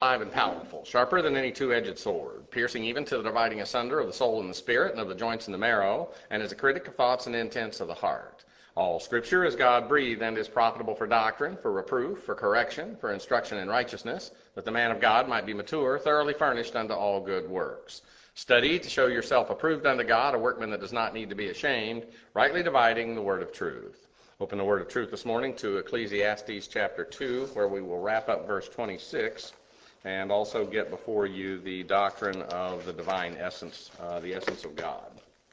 alive and powerful, sharper than any two-edged sword, piercing even to the dividing asunder of the soul and the spirit, and of the joints and the marrow, and is a critic of thoughts and intents of the heart. All Scripture is God-breathed and is profitable for doctrine, for reproof, for correction, for instruction in righteousness, that the man of God might be mature, thoroughly furnished unto all good works. Study to show yourself approved unto God, a workman that does not need to be ashamed, rightly dividing the word of truth. Open the word of truth this morning to Ecclesiastes chapter 2, where we will wrap up verse 26, and also get before you the doctrine of the divine essence, the essence of God.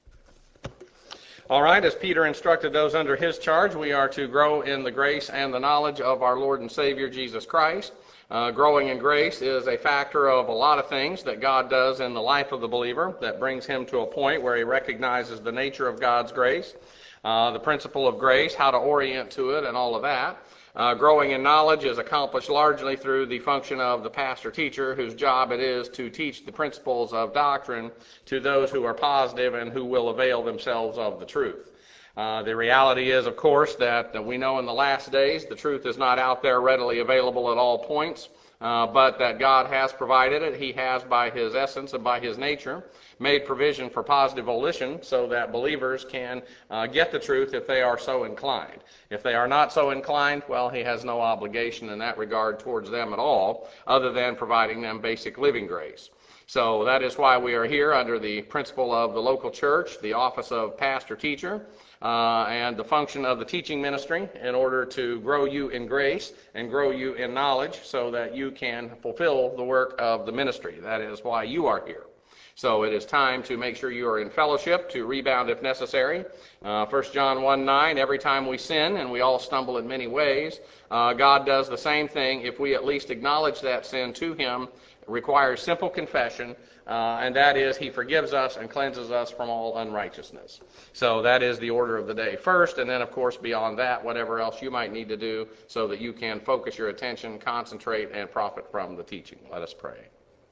All right, as Peter instructed those under his charge, we are to grow in the grace and the knowledge of our Lord and Savior Jesus Christ. Growing in grace is a factor of a lot of things that God does in the life of the believer that brings him to a point where he recognizes the nature of God's grace, the principle of grace, how to orient to it, and all of that. Growing in knowledge is accomplished largely through the function of the pastor-teacher, whose job it is to teach the principles of doctrine to those who are positive and who will avail themselves of the truth. The reality is, of course, that we know in the last days the truth is not out there readily available at all points, but that God has provided it. He has, by His essence and by His nature, made provision for positive volition so that believers can get the truth if they are so inclined. If they are not so inclined, well, He has no obligation in that regard towards them at all, other than providing them basic living grace. So that is why we are here under the principle of the local church, the office of pastor-teacher, and the function of the teaching ministry in order to grow you in grace and grow you in knowledge so that you can fulfill the work of the ministry. That is why you are here. So it is time to make sure you are in fellowship, to rebound if necessary. 1 John 1:9, every time we sin, and we all stumble in many ways, God does the same thing if we at least acknowledge that sin to Him. It requires simple confession, and that is He forgives us and cleanses us from all unrighteousness. So that is the order of the day first, and then, of course, beyond that, whatever else you might need to do so that you can focus your attention, concentrate, and profit from the teaching. Let us pray.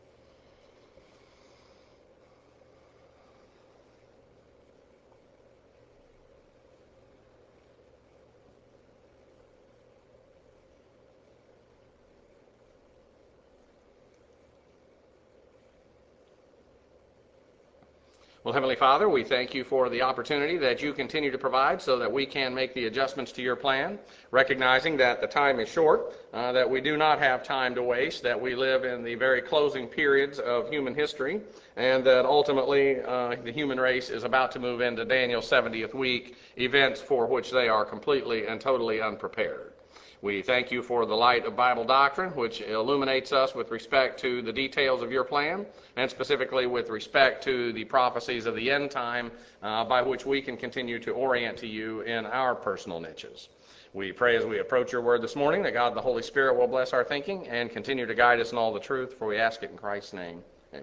Well, Heavenly Father, we thank you for the opportunity that you continue to provide so that we can make the adjustments to your plan, recognizing that the time is short, that we do not have time to waste, that we live in the very closing periods of human history, and that ultimately the human race is about to move into Daniel's 70th week, events for which they are completely and totally unprepared. We thank you for the light of Bible doctrine, which illuminates us with respect to the details of your plan, and specifically with respect to the prophecies of the end time by which we can continue to orient to you in our personal niches. We pray as we approach your word this morning that God the Holy Spirit will bless our thinking and continue to guide us in all the truth, for we ask it in Christ's name. Amen.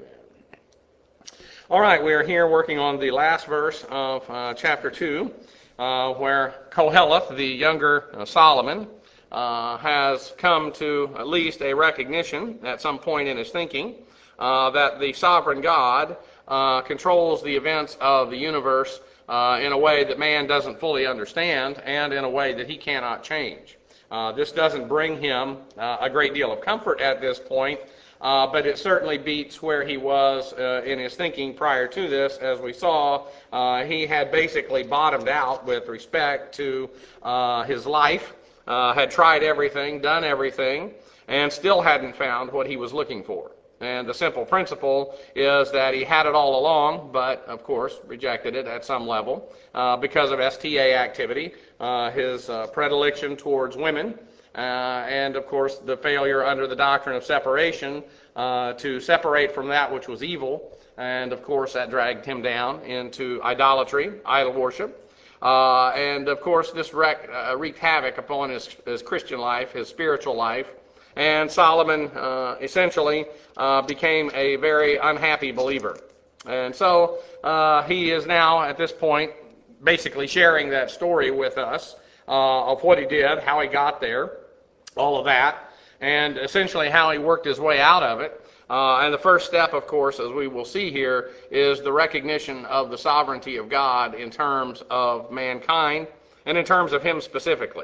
All right, we are here working on the last verse of chapter 2, where Koheleth, the younger Solomon, has come to at least a recognition at some point in his thinking that the sovereign God controls the events of the universe in a way that man doesn't fully understand and in a way that he cannot change. This doesn't bring him a great deal of comfort at this point, but it certainly beats where he was in his thinking prior to this. As we saw, he had basically bottomed out with respect to his life. Had tried everything, done everything, and still hadn't found what he was looking for. And the simple principle is that he had it all along, but, of course, rejected it at some level because of STA activity, his predilection towards women, and, of course, the failure under the doctrine of separation to separate from that which was evil. And, of course, that dragged him down into idolatry, idol worship. And, of course, this wreaked havoc upon his Christian life, his spiritual life. And Solomon essentially became a very unhappy believer. And so he is now, at this point, basically sharing that story with us of what he did, how he got there, all of that, and essentially how he worked his way out of it. And the first step, of course, as we will see here, is the recognition of the sovereignty of God in terms of mankind and in terms of him specifically.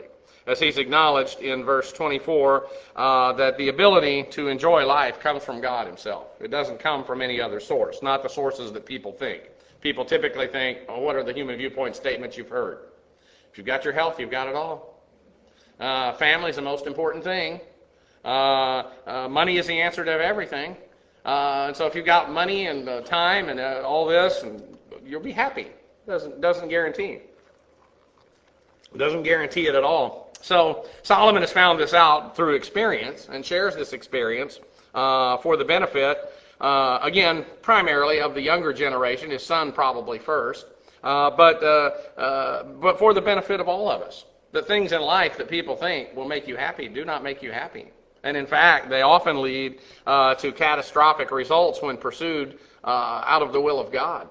as he's acknowledged in verse 24, that the ability to enjoy life comes from God himself. It doesn't come from any other source, not the sources that people think. People typically think, oh, what are the human viewpoint statements you've heard? If you've got your health, you've got it all. Family is the most important thing. Money is the answer to everything. And so if you've got money and time and all this, and you'll be happy. Doesn't guarantee. Doesn't guarantee it at all. So Solomon has found this out through experience and shares this experience for the benefit, again, primarily of the younger generation, his son probably first, but for the benefit of all of us. The things in life that people think will make you happy do not make you happy. And in fact, they often lead to catastrophic results when pursued out of the will of God.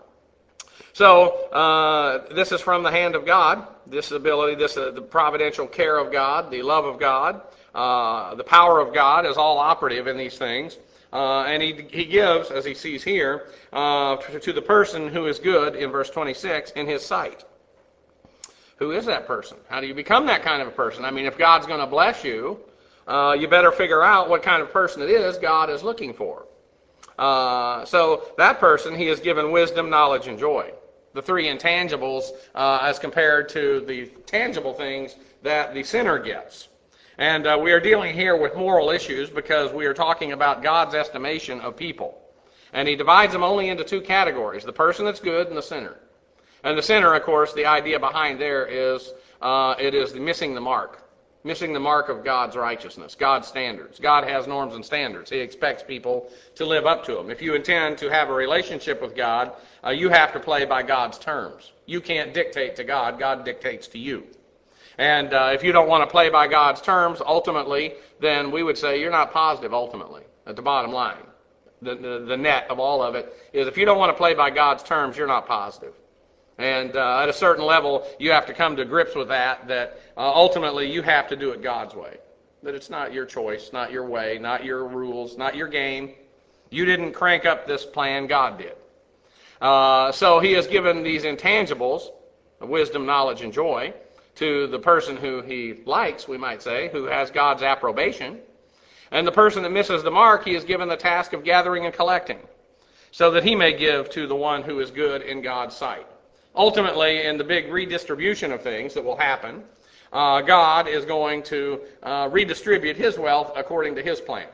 So this is from the hand of God, this ability, the providential care of God, the love of God, the power of God is all operative in these things. And he gives, as he sees here, to the person who is good, in verse 26, in his sight. Who is that person? How do you become that kind of a person? I mean, if God's going to bless you, you better figure out what kind of person it is God is looking for. So that person, he is given wisdom, knowledge, and joy. The three intangibles as compared to the tangible things that the sinner gets. And we are dealing here with moral issues because we are talking about God's estimation of people. And he divides them only into two categories, the person that's good and the sinner. And the sinner, of course, the idea behind there is it is missing the mark. Missing the mark of God's righteousness, God's standards. God has norms and standards. He expects people to live up to them. If you intend to have a relationship with God, you have to play by God's terms. You can't dictate to God. God dictates to you. And if you don't want to play by God's terms, ultimately, then we would say you're not positive ultimately, at the bottom line. The net of all of it is if you don't want to play by God's terms, you're not positive. And at a certain level, you have to come to grips with that ultimately you have to do it God's way. That it's not your choice, not your way, not your rules, not your game. You didn't crank up this plan, God did. So he has given these intangibles, wisdom, knowledge, and joy, to the person who he likes, we might say, who has God's approbation. And the person that misses the mark, he is given the task of gathering and collecting, so that he may give to the one who is good in God's sight. Ultimately, in the big redistribution of things that will happen, God is going to redistribute his wealth according to his plan.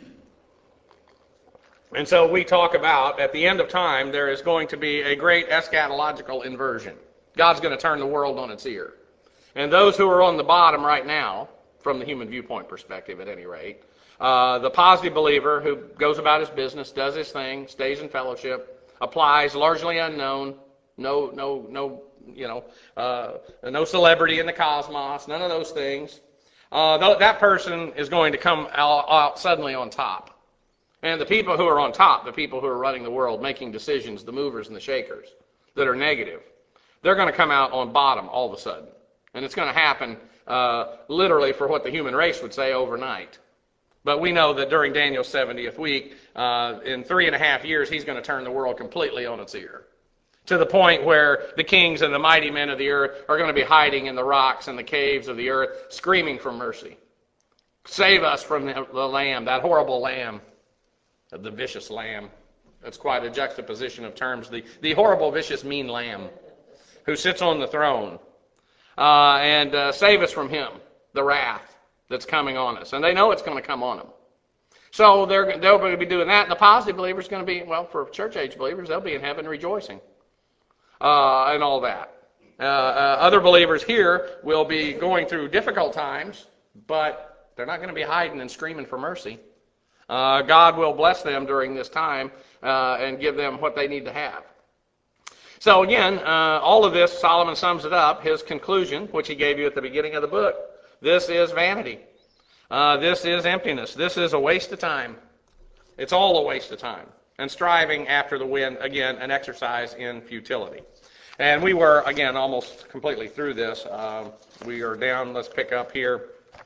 And so we talk about, at the end of time, there is going to be a great eschatological inversion. God's going to turn the world on its ear. And those who are on the bottom right now, from the human viewpoint perspective at any rate, the positive believer who goes about his business, does his thing, stays in fellowship, applies, largely unknown, no celebrity in the cosmos, none of those things. That person is going to come out suddenly on top. And the people who are on top, the people who are running the world, making decisions, the movers and the shakers that are negative, they're going to come out on bottom all of a sudden. And it's going to happen literally, for what the human race would say, overnight. But we know that during Daniel's 70th week, in 3.5 years, he's going to turn the world completely on its ear, to the point where the kings and the mighty men of the earth are going to be hiding in the rocks and the caves of the earth, screaming for mercy. Save us from the lamb, that horrible lamb, the vicious lamb. That's quite a juxtaposition of terms. The horrible, vicious, mean lamb who sits on the throne. And save us from him, the wrath that's coming on us. And they know it's going to come on them. So they'll be doing that. And the positive believers are going to be, well, for church-age believers, they'll be in heaven rejoicing. And all that. Other believers here will be going through difficult times, but they're not going to be hiding and screaming for mercy. God will bless them during this time and give them what they need to have. So again, all of this, Solomon sums it up, his conclusion, which he gave you at the beginning of the book. This is vanity. This is emptiness. This is a waste of time. It's all a waste of time. And striving after the wind, again, an exercise in futility. And we were, again, almost completely through this. We are down, let's pick up here.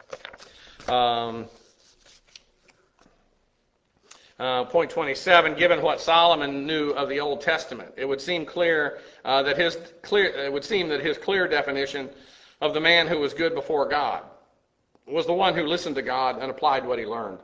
Point 27, given what Solomon knew of the Old Testament, it would seem that his clear definition of the man who was good before God was the one who listened to God and applied what he learned.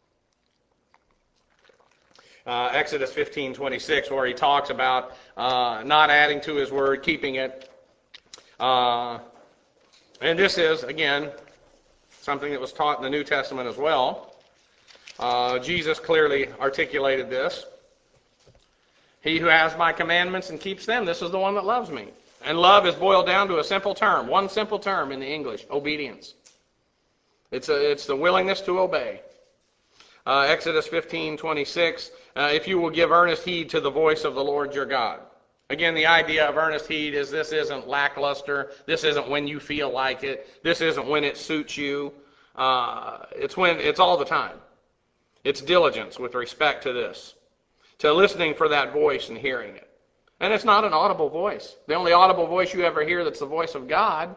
Exodus 15:26, where he talks about not adding to his word, keeping it. And this is, again, something that was taught in the New Testament as well. Jesus clearly articulated this. He who has my commandments and keeps them, this is the one that loves me. And love is boiled down to a simple term, one simple term in the English, obedience. It's the willingness to obey. Exodus 15:26, if you will give earnest heed to the voice of the Lord your God. Again, the idea of earnest heed is this isn't lackluster. This isn't when you feel like it. This isn't when it suits you. It's all the time. It's diligence with respect to this, to listening for that voice and hearing it. And it's not an audible voice. The only audible voice you ever hear that's the voice of God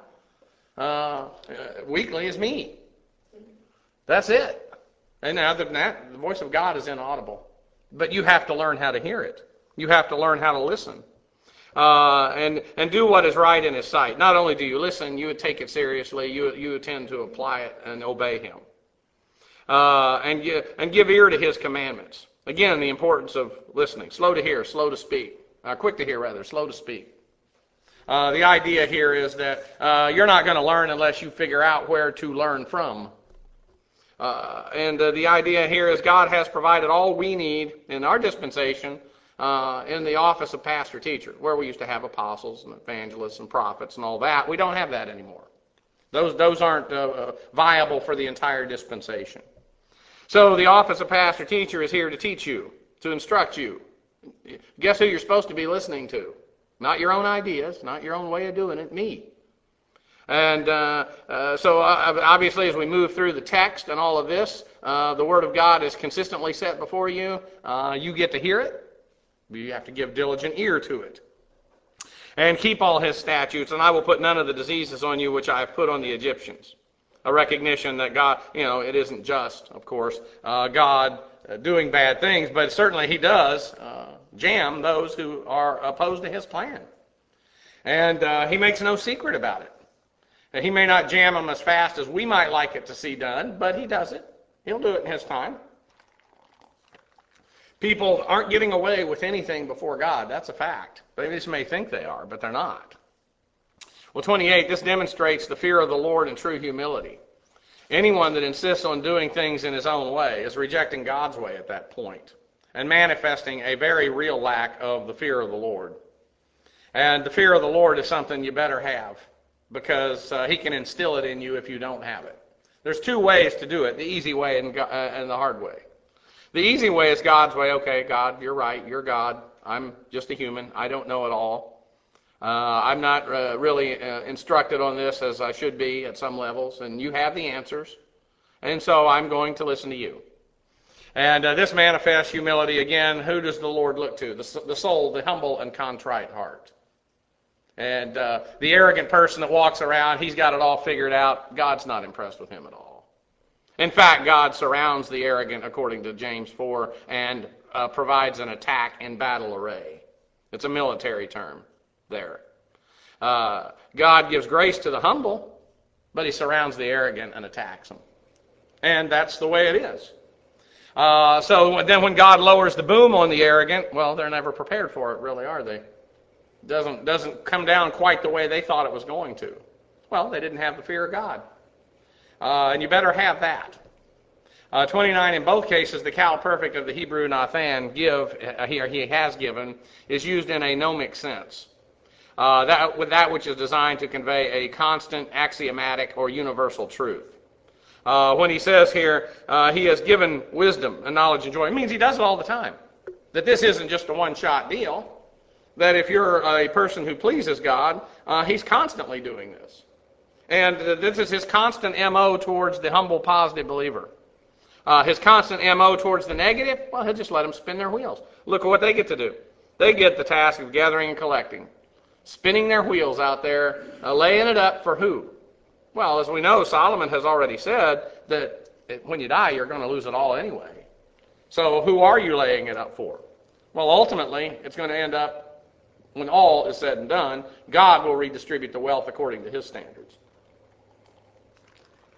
weekly is me. That's it. And other than that, the voice of God is inaudible. But you have to learn how to hear it. You have to learn how to listen. And do what is right in his sight. Not only do you listen, you take it seriously. You tend to apply it and obey him. And give ear to his commandments. Again, the importance of listening. Slow to hear, slow to speak. Quick to hear, rather, slow to speak. The idea here is that you're not going to learn unless you figure out where to learn from. And the idea here is God has provided all we need in our dispensation in the office of pastor-teacher, where we used to have apostles and evangelists and prophets and all that. We don't have that anymore. Those aren't viable for the entire dispensation. So the office of pastor-teacher is here to teach you, to instruct you. Guess who you're supposed to be listening to? Not your own ideas, not your own way of doing it, me. And so obviously as we move through the text and all of this, the Word of God is consistently set before you. You get to hear it. You have to give diligent ear to it. And keep all his statutes, and I will put none of the diseases on you which I have put on the Egyptians. A recognition that God, it isn't just, of course, God doing bad things, but certainly he does jam those who are opposed to his plan. And he makes no secret about it. Now, he may not jam them as fast as we might like it to see done, but he does it. He'll do it in his time. People aren't getting away with anything before God. That's a fact. They just may think they are, but they're not. Well, 28, this demonstrates the fear of the Lord and true humility. Anyone that insists on doing things in his own way is rejecting God's way at that point and manifesting a very real lack of the fear of the Lord. And the fear of the Lord is something you better have because he can instill it in you if you don't have it. There's two ways to do it, the easy way and the hard way. The easy way is God's way. Okay, God, you're right. You're God. I'm just a human. I don't know it all. I'm not really instructed on this as I should be at some levels, and you have the answers, and so I'm going to listen to you. And this manifests humility. Again, who does the Lord look to? The soul, the humble and contrite heart. And the arrogant person that walks around, he's got it all figured out. God's not impressed with him at all. In fact, God surrounds the arrogant, according to James 4, and provides an attack in battle array. It's a military term there. God gives grace to the humble, but he surrounds the arrogant and attacks them. And that's the way it is. So then when God lowers the boom on the arrogant, well, they're never prepared for it, really, are they? Doesn't come down quite the way they thought it was going to. Well, they didn't have the fear of God. And you better have that. 29, in both cases, the Cal perfect of the Hebrew Nathan he has given, is used in a gnomic sense. That which is designed to convey a constant, axiomatic, or universal truth. When he says here, he has given wisdom and knowledge and joy, it means he does it all the time. That this isn't just a one-shot deal. That if you're a person who pleases God, he's constantly doing this. And this is his constant M.O. towards the humble, positive believer. His constant M.O. towards the negative, well, he'll just let them spin their wheels. Look at what they get to do. They get the task of gathering and collecting. Spinning their wheels out there, laying it up for who? Well, as we know, Solomon has already said that when you die, you're going to lose it all anyway. So who are you laying it up for? Well, ultimately, it's going to end up, when all is said and done, God will redistribute the wealth according to his standards.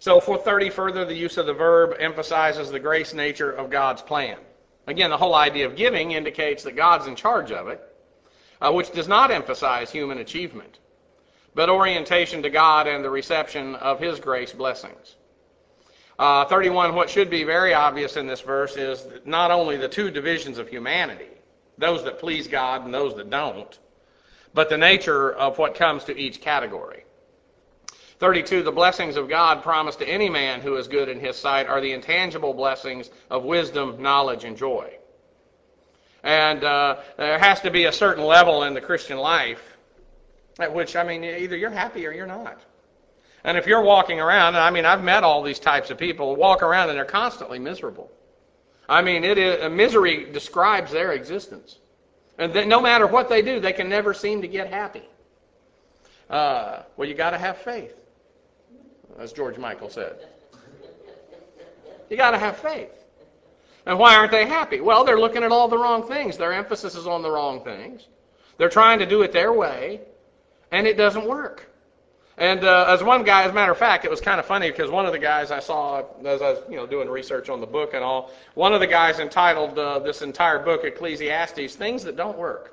So for 30 further, the use of the verb emphasizes the grace nature of God's plan. Again, the whole idea of giving indicates that God's in charge of it, which does not emphasize human achievement, but orientation to God and the reception of His grace blessings. 31, what should be very obvious in this verse is not only the two divisions of humanity, those that please God and those that don't, but the nature of what comes to each category. 32, the blessings of God promised to any man who is good in His sight are the intangible blessings of wisdom, knowledge, and joy. And there has to be a certain level in the Christian life at which, either you're happy or you're not. And if you're walking around, I've met all these types of people who walk around and they're constantly miserable. Misery describes their existence. And no matter what they do, they can never seem to get happy. Well, you got to have faith, as George Michael said. You got to have faith. And why aren't they happy? Well, they're looking at all the wrong things. Their emphasis is on the wrong things. They're trying to do it their way, and it doesn't work. And as one guy, as a matter of fact, it was kind of funny because one of the guys I saw as I was doing research on the book and all, one of the guys entitled this entire book, Ecclesiastes, Things That Don't Work.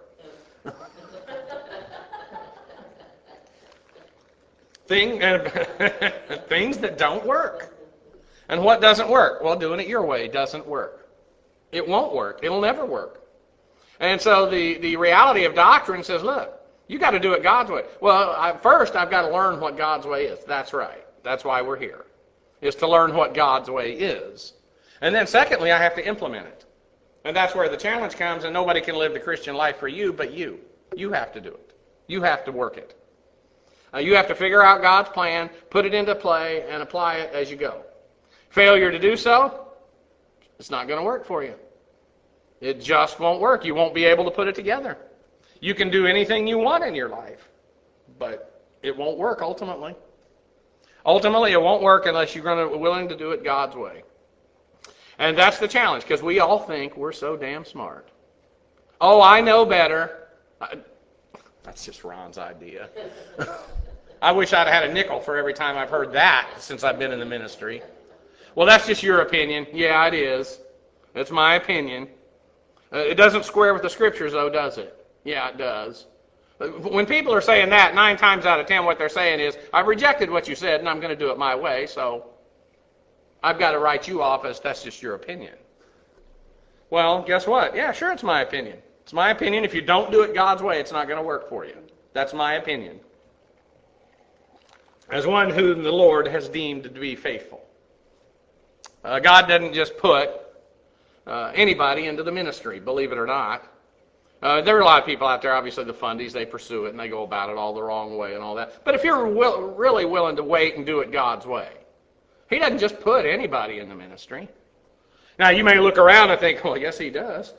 Things that don't work. And what doesn't work? Well, doing it your way doesn't work. It won't work. It'll never work. And so the reality of doctrine says, look, you got to do it God's way. Well, first I've got to learn what God's way is. That's right. That's why we're here, is to learn what God's way is. And then secondly, I have to implement it. And that's where the challenge comes, and nobody can live the Christian life for you but you. You have to do it. You have to work it. You have to figure out God's plan, put it into play, and apply it as you go. Failure to do so, it's not going to work for you. It just won't work. You won't be able to put it together. You can do anything you want in your life, but it won't work ultimately. Ultimately, it won't work unless you're willing to do it God's way. And that's the challenge, because we all think we're so damn smart. Oh, I know better. That's just Ron's idea. I wish I'd had a nickel for every time I've heard that since I've been in the ministry. Well, that's just your opinion. Yeah, it is. It's my opinion. It doesn't square with the Scriptures, though, does it? Yeah, it does. When people are saying that, 9 times out of 10 what they're saying is, I've rejected what you said and I'm going to do it my way, so I've got to write you off as that's just your opinion. Well, guess what? Yeah, sure, it's my opinion. It's my opinion. If you don't do it God's way, it's not going to work for you. That's my opinion. As one whom the Lord has deemed to be faithful. God doesn't just put anybody into the ministry, believe it or not. There are a lot of people out there, obviously the fundies, they pursue it and they go about it all the wrong way and all that. But if you're really willing to wait and do it God's way, He doesn't just put anybody in the ministry. Now, you may look around and think, well, yes, He does.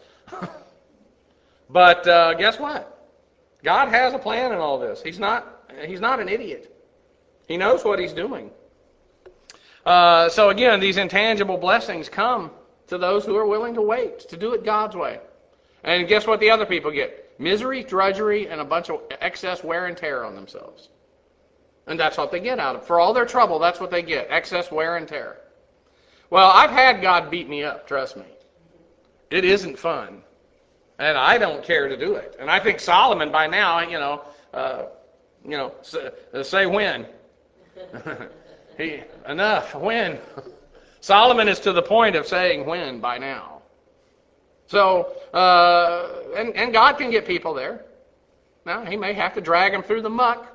But guess what? God has a plan in all this. He's not an idiot. He knows what He's doing. So again, these intangible blessings come to those who are willing to wait, to do it God's way. And guess what the other people get? Misery, drudgery, and a bunch of excess wear and tear on themselves. And that's what they get out of it. For all their trouble, that's what they get, excess wear and tear. Well, I've had God beat me up, trust me. It isn't fun. And I don't care to do it. And I think Solomon by now, say when. Enough, when. Solomon is to the point of saying when by now. So, and God can get people there. Now, He may have to drag them through the muck,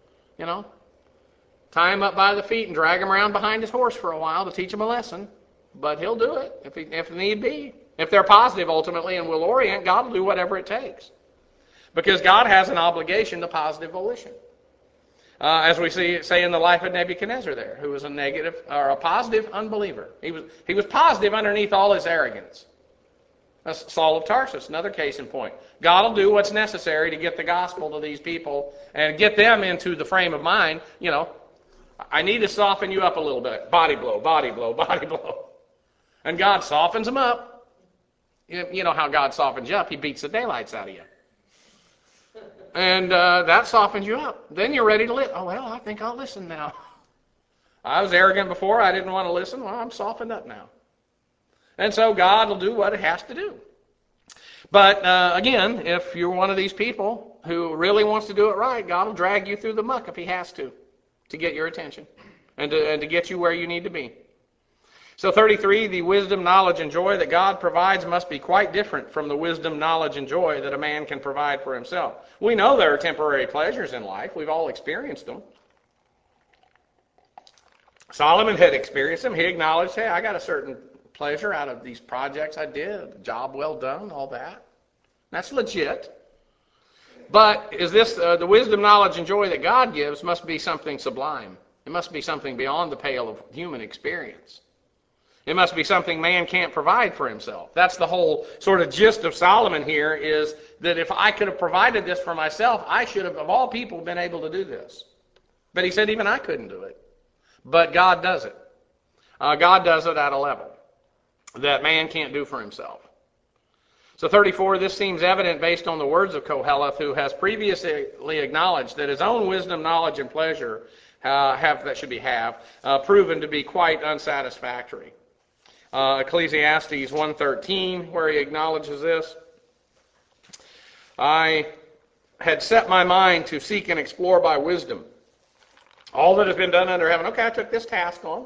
tie them up by the feet and drag them around behind His horse for a while to teach them a lesson. But He'll do it if need be. If they're positive ultimately and will orient, God will do whatever it takes. Because God has an obligation to positive volition. As we say in the life of Nebuchadnezzar there, who was a positive unbeliever. He was positive underneath all his arrogance. That's Saul of Tarsus, another case in point. God will do what's necessary to get the gospel to these people and get them into the frame of mind, I need to soften you up a little bit. Body blow, body blow, body blow. And God softens them up. You know how God softens you up. He beats the daylights out of you. And that softens you up. Then you're ready to live. Oh, well, I think I'll listen now. I was arrogant before. I didn't want to listen. Well, I'm softened up now. And so God will do what it has to do. But again, if you're one of these people who really wants to do it right, God will drag you through the muck if he has to get your attention and to get you where you need to be. So 33, the wisdom, knowledge, and joy that God provides must be quite different from the wisdom, knowledge, and joy that a man can provide for himself. We know there are temporary pleasures in life. We've all experienced them. Solomon had experienced them. He acknowledged, hey, I got a certain pleasure out of these projects I did, job well done, all that. That's legit. But is this the wisdom, knowledge, and joy that God gives must be something sublime. It must be something beyond the pale of human experience. It must be something man can't provide for himself. That's the whole sort of gist of Solomon here, is that if I could have provided this for myself, I should have, of all people, been able to do this. But he said even I couldn't do it. But God does it. God does it at a level that man can't do for himself. So 34, this seems evident based on the words of Koheleth, who has previously acknowledged that his own wisdom, knowledge, and pleasure have proven to be quite unsatisfactory. Ecclesiastes 1:13, where he acknowledges this. I had set my mind to seek and explore by wisdom all that has been done under heaven. Okay, I took this task on.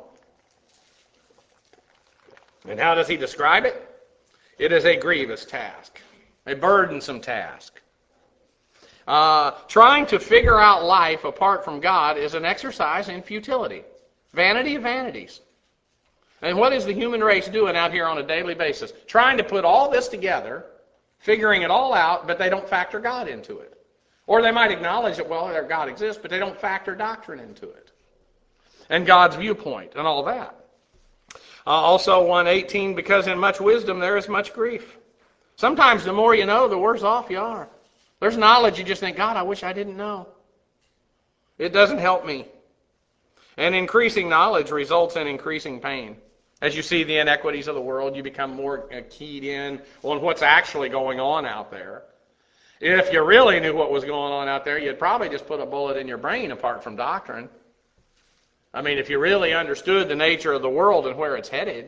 And how does he describe it? It is a grievous task, a burdensome task. Trying to figure out life apart from God is an exercise in futility. Vanity of vanities. And what is the human race doing out here on a daily basis? Trying to put all this together, figuring it all out, but they don't factor God into it. Or they might acknowledge that, well, God exists, but they don't factor doctrine into it. And God's viewpoint and all that. Also 1:18, because in much wisdom there is much grief. Sometimes the more you know, the worse off you are. There's knowledge you just think, God, I wish I didn't know. It doesn't help me. And increasing knowledge results in increasing pain. As you see the inequities of the world, you become more keyed in on what's actually going on out there. If you really knew what was going on out there, you'd probably just put a bullet in your brain apart from doctrine. I mean, if you really understood the nature of the world and where it's headed,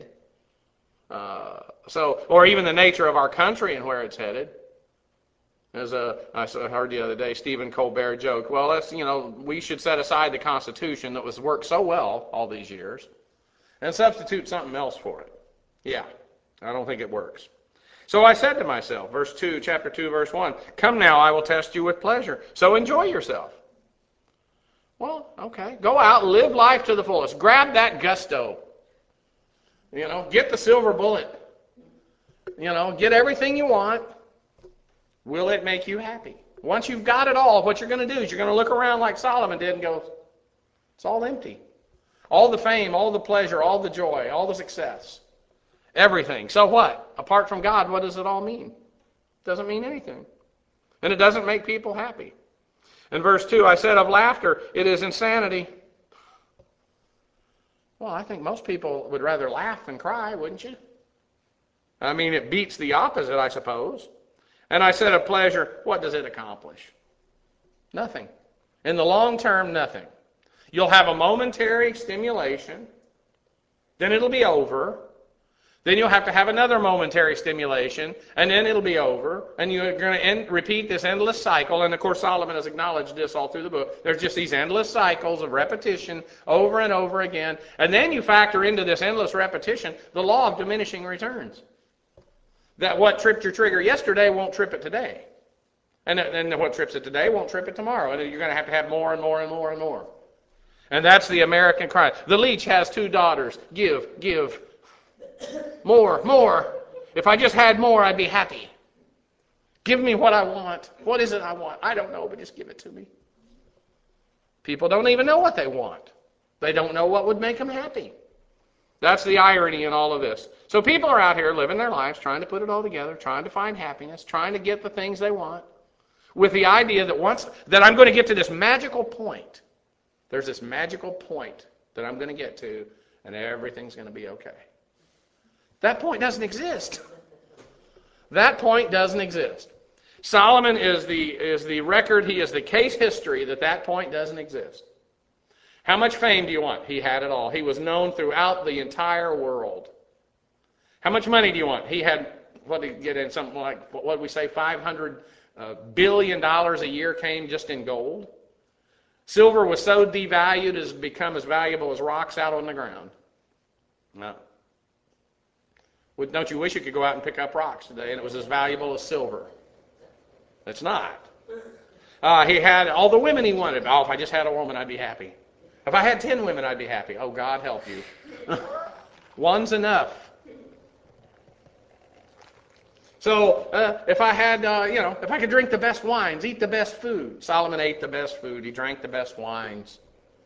or even the nature of our country and where it's headed. As I heard the other day, Stephen Colbert joke, well, we should set aside the Constitution that was worked so well all these years and substitute something else for it. Yeah, I don't think it works. So I said to myself, chapter 2, verse 1, come now, I will test you with pleasure. So enjoy yourself. Well, okay. Go out, live life to the fullest. Grab that gusto. Get the silver bullet. Get everything you want. Will it make you happy? Once you've got it all, what you're going to do is you're going to look around like Solomon did and go, it's all empty. All the fame, all the pleasure, all the joy, all the success. Everything. So what? Apart from God, what does it all mean? It doesn't mean anything. And it doesn't make people happy. In verse 2, I said of laughter, it is insanity. Well, I think most people would rather laugh than cry, wouldn't you? I mean, it beats the opposite, I suppose. And I said of pleasure, what does it accomplish? Nothing. In the long term, nothing. You'll have a momentary stimulation, then it'll be over. Then you'll have to have another momentary stimulation, and then it'll be over, and you're going to repeat this endless cycle. And of course, Solomon has acknowledged this all through the book. There's just these endless cycles of repetition over and over again. And then you factor into this endless repetition the law of diminishing returns. That what tripped your trigger yesterday won't trip it today. And what trips it today won't trip it tomorrow. And you're going to have more and more and more and more. And that's the American cry. The leech has 2 daughters. Give. More. If I just had more, I'd be happy. Give me what I want. What is it I want? I don't know, but just give it to me. People don't even know what they want. They don't know what would make them happy. That's the irony in all of this. So people are out here living their lives, trying to put it all together, trying to find happiness, trying to get the things they want, with the idea that I'm going to get to this magical point. There's this magical point that I'm going to get to, and everything's going to be okay. That point doesn't exist. That point doesn't exist. Solomon is the record, he is the case history that point doesn't exist. How much fame do you want? He had it all. He was known throughout the entire world. How much money do you want? He had, what did he get in, something like, what did we say, $500 billion a year came just in gold. Silver was so devalued as to become as valuable as rocks out on the ground. No. Don't you wish you could go out and pick up rocks today and it was as valuable as silver? It's not. He had all the women he wanted. Oh, if I just had a woman, I'd be happy. If I had 10 women, I'd be happy. Oh, God help you. One's enough. So if I had, if I could drink the best wines, eat the best food. Solomon ate the best food. He drank the best wines.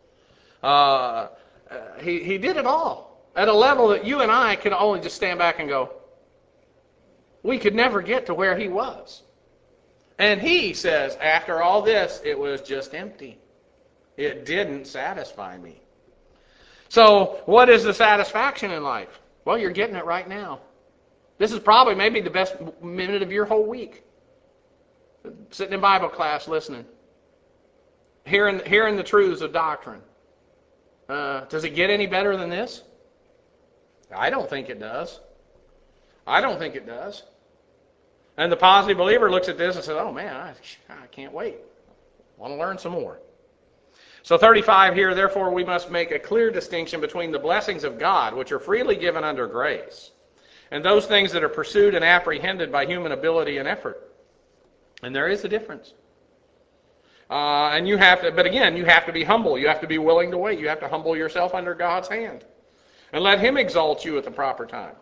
He did it all at a level that you and I could only just stand back and go, we could never get to where he was. And he says, after all this, it was just empty. It didn't satisfy me. So what is the satisfaction in life? Well, you're getting it right now. This is probably maybe the best minute of your whole week. Sitting in Bible class listening. Hearing the truths of doctrine. Does it get any better than this? I don't think it does. I don't think it does. And the positive believer looks at this and says, oh man, I can't wait. I want to learn some more. So 35 here, therefore we must make a clear distinction between the blessings of God, which are freely given under grace, and those things that are pursued and apprehended by human ability and effort. And there is a difference. And you have to, but again, you have to be humble. You have to be willing to wait. You have to humble yourself under God's hand. And let Him exalt you at the proper time.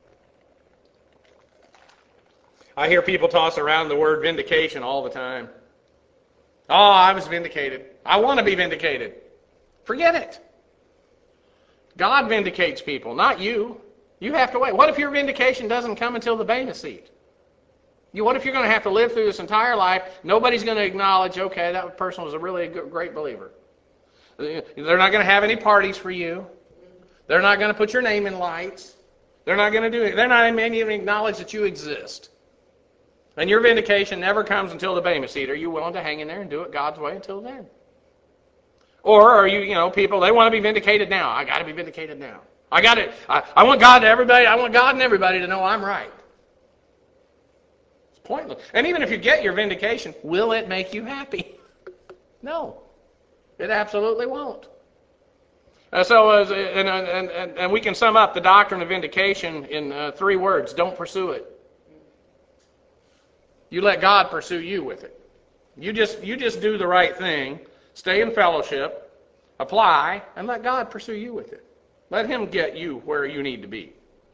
I hear people toss around the word vindication all the time. Oh, I was vindicated. I want to be vindicated. Forget it. God vindicates people, not you. You have to wait. What if your vindication doesn't come until the Bema seat? What if you're going to have to live through this entire life, nobody's going to acknowledge, okay, that person was a really great believer. They're not going to have any parties for you. They're not going to put your name in lights. They're not going to do it. They're not even acknowledge that you exist. And your vindication never comes until the Bema seat. Are you willing to hang in there and do it God's way until then? Or are you, people, they want to be vindicated now. I got to be vindicated now. I got it. I want God and everybody to know I'm right. It's pointless. And even if you get your vindication, will it make you happy? No. It absolutely won't. And we can sum up the doctrine of vindication in 3 words. Don't pursue it. You let God pursue you with it. You just do the right thing, stay in fellowship, apply, and let God pursue you with it. Let Him get you where you need to be.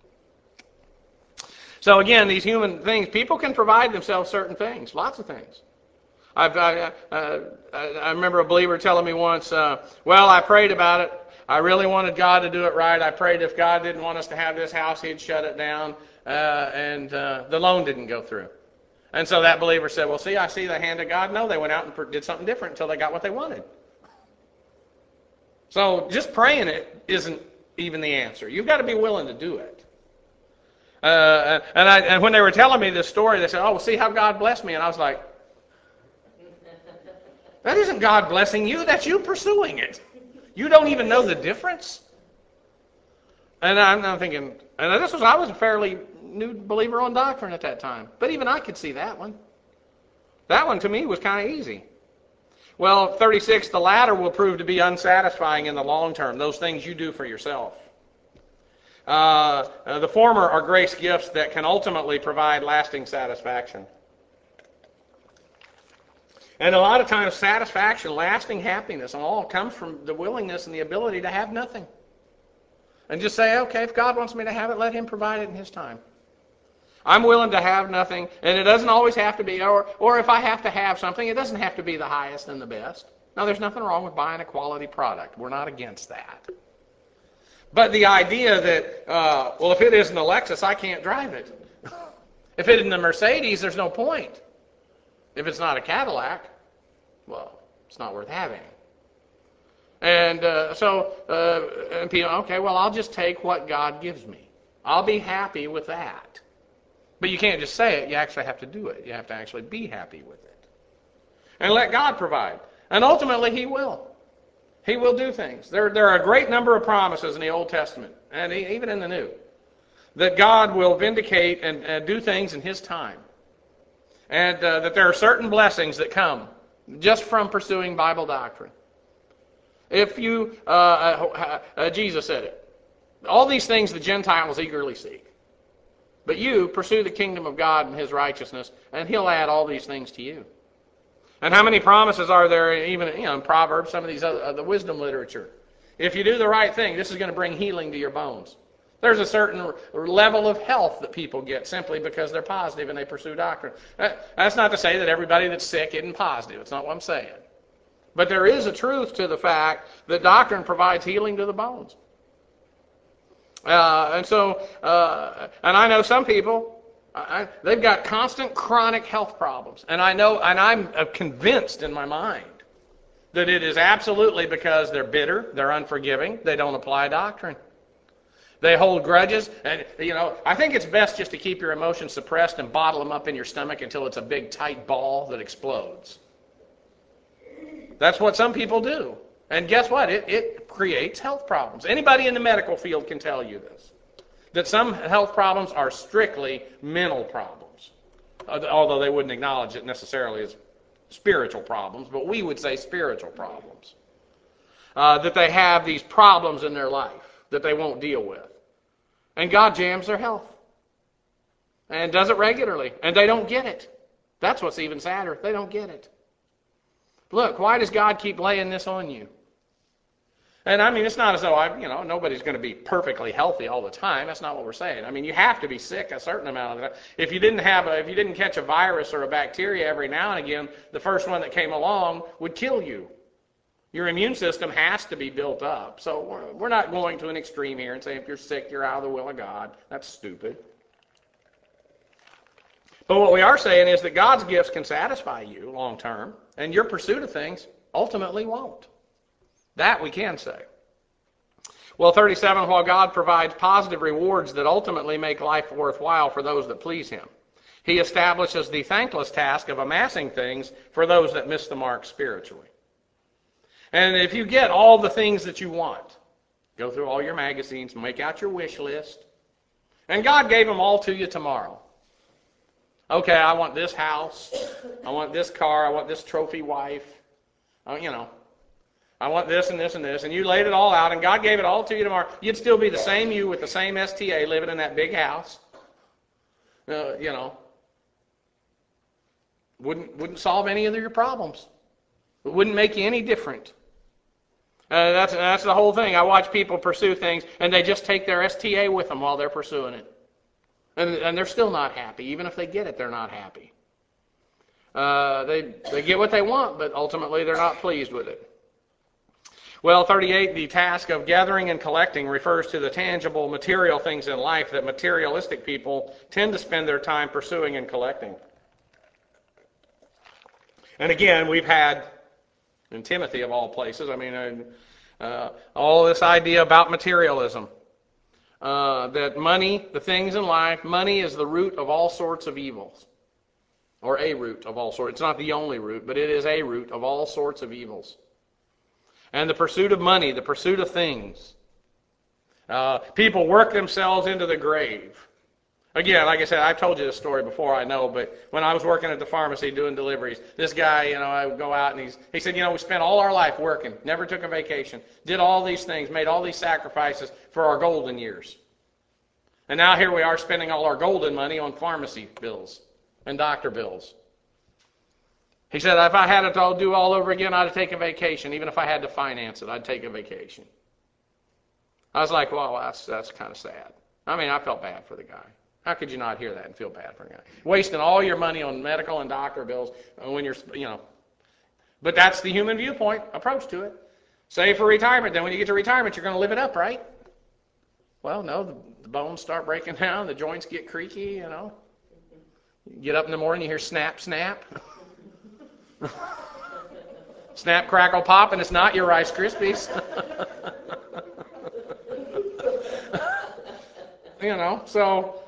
So again, these human things, people can provide themselves certain things, lots of things. I remember a believer telling me once, well, I prayed about it. I really wanted God to do it right. I prayed if God didn't want us to have this house, He'd shut it down, and the loan didn't go through. And so that believer said, well, see, I see the hand of God. No, they went out and did something different until they got what they wanted. So just praying it isn't even the answer. You've got to be willing to do it. And when they were telling me this story, they said, oh, well, see how God blessed me. And I was like, that isn't God blessing you. That's you pursuing it. You don't even know the difference. And I'm thinking, and I was a fairly new believer on doctrine at that time. But even I could see that one. That one to me was kind of easy. Well, 36, the latter will prove to be unsatisfying in the long term, those things you do for yourself. The former are grace gifts that can ultimately provide lasting satisfaction. And a lot of times satisfaction, lasting happiness, and all comes from the willingness and the ability to have nothing. And just say, okay, if God wants me to have it, let Him provide it in His time. I'm willing to have nothing, and it doesn't always have to be, or if I have to have something, it doesn't have to be the highest and the best. Now, there's nothing wrong with buying a quality product. We're not against that. But the idea that, well, if it isn't a Lexus, I can't drive it. If it isn't a Mercedes, there's no point. If it's not a Cadillac, well, it's not worth having. And and people, okay, well, I'll just take what God gives me. I'll be happy with that. But you can't just say it. You actually have to do it. You have to actually be happy with it. And let God provide. And ultimately, He will. He will do things. There are a great number of promises in the Old Testament, and even in the New, that God will vindicate and do things in His time. And that there are certain blessings that come just from pursuing Bible doctrine. If you, Jesus said it, all these things the Gentiles eagerly seek. But you pursue the kingdom of God and His righteousness, and He'll add all these things to you. And how many promises are there even in Proverbs, some of these the wisdom literature? If you do the right thing, this is going to bring healing to your bones. There's a certain level of health that people get simply because they're positive and they pursue doctrine. That's not to say that everybody that's sick isn't positive. It's not what I'm saying. But there is a truth to the fact that doctrine provides healing to the bones. And I know some people, they've got constant chronic health problems. And I know, and I'm convinced in my mind that it is absolutely because they're bitter, they're unforgiving, they don't apply doctrine. They hold grudges, and I think it's best just to keep your emotions suppressed and bottle them up in your stomach until it's a big tight ball that explodes. That's what some people do. And guess what? It creates health problems. Anybody in the medical field can tell you this. That some health problems are strictly mental problems. Although they wouldn't acknowledge it necessarily as spiritual problems, but we would say spiritual problems. That they have these problems in their life that they won't deal with. And God jams their health. And does it regularly. And they don't get it. That's what's even sadder. They don't get it. Look, why does God keep laying this on you? And I mean, it's not as though nobody's going to be perfectly healthy all the time. That's not what we're saying. I mean, you have to be sick a certain amount of the time. If you didn't catch a virus or a bacteria every now and again, the first one that came along would kill you. Your immune system has to be built up. So we're not going to an extreme here and saying if you're sick, you're out of the will of God. That's stupid. But what we are saying is that God's gifts can satisfy you long term, and your pursuit of things ultimately won't. That we can say. Well, 37, while God provides positive rewards that ultimately make life worthwhile for those that please Him, He establishes the thankless task of amassing things for those that miss the mark spiritually. And if you get all the things that you want, go through all your magazines, make out your wish list, and God gave them all to you tomorrow. Okay, I want this house, I want this car, I want this trophy wife, I want this and this and this, and you laid it all out, and God gave it all to you tomorrow. You'd still be the same you with the same STA living in that big house. Wouldn't solve any of your problems. It wouldn't make you any different. That's the whole thing. I watch people pursue things, and they just take their STA with them while they're pursuing it. And they're still not happy. Even if they get it, they're not happy. They get what they want, but ultimately they're not pleased with it. Well, 38, the task of gathering and collecting refers to the tangible material things in life that materialistic people tend to spend their time pursuing and collecting. And again, we've had, in Timothy of all places, all this idea about materialism. That money, the things in life, money is the root of all sorts of evils. Or a root of all sorts. It's not the only root, but it is a root of all sorts of evils. And the pursuit of money, the pursuit of things. People work themselves into the grave. Again, like I said, I've told you this story before, I know, but when I was working at the pharmacy doing deliveries, this guy, I would go out and he said, we spent all our life working, never took a vacation, did all these things, made all these sacrifices for our golden years. And now here we are spending all our golden money on pharmacy bills and doctor bills. He said, if I had it to do all over again, I'd take a vacation. Even if I had to finance it, I'd take a vacation. I was like, well, that's kind of sad. I felt bad for the guy. How could you not hear that and feel bad for a guy? Wasting all your money on medical and doctor bills when you're. But that's the human viewpoint approach to it. Save for retirement. Then when you get to retirement, you're going to live it up, right? Well, no, the bones start breaking down. The joints get creaky, You get up in the morning, you hear snap, snap. Snap, crackle, pop, and it's not your Rice Krispies. So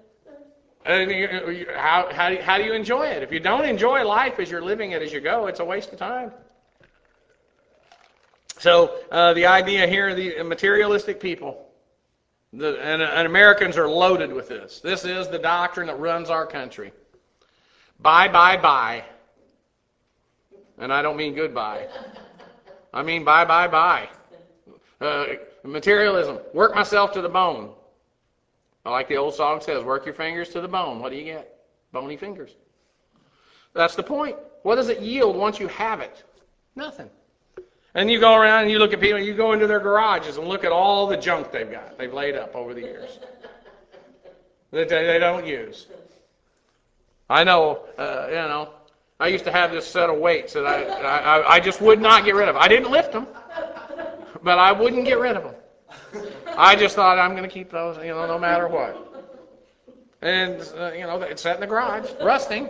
how do you enjoy it? If you don't enjoy life as you're living it as you go, it's a waste of time. So the idea here, the materialistic people, and Americans are loaded with this. This is the doctrine that runs our country. Buy, buy, buy. And I don't mean goodbye. I mean buy, buy, buy. Materialism. Work myself to the bone. Like the old song says, work your fingers to the bone. What do you get? Bony fingers. That's the point. What does it yield once you have it? Nothing. And you go around and you look at people, you go into their garages and look at all the junk they've laid up over the years that they don't use. I know, I used to have this set of weights that I just would not get rid of. I didn't lift them, but I wouldn't get rid of them. I just thought I'm going to keep those, no matter what. And, it's sat in the garage, rusting.